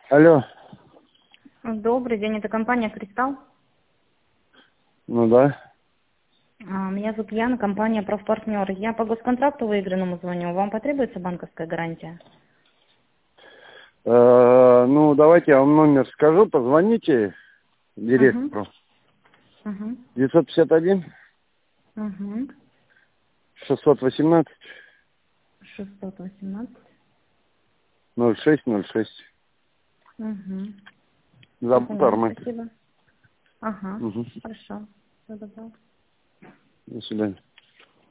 Алло. Добрый день, это компания «Кристалл». Ну да. Меня зовут Яна, компания «Профпартнер». Я по госконтракту выигранному звоню. Вам потребуется банковская гарантия? Ну, давайте я вам номер скажу, позвоните Угу. директору. Угу. 951 Угу. 618 618. 0606. Угу. Зовут Поняла, Армен. спасибо. Ага, Угу. хорошо. Все добро. До свидания.